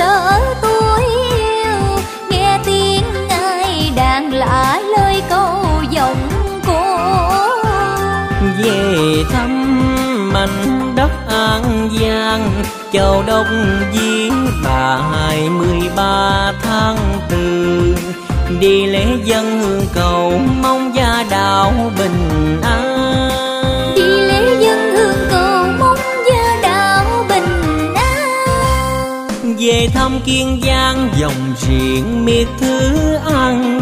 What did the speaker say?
sở tôi yêu, nghe tiếng ai đàn lạ lời câu giọng cô. Về thăm mảnh đất An Giang, Châu Đốc viết bài 23 tháng 4, đi lễ dân hương cầu mong gia đạo bình an. Đi lễ dân hương cầu mong gia đạo bình an. Về thăm Kiên Giang dòng riêng miệt thứ An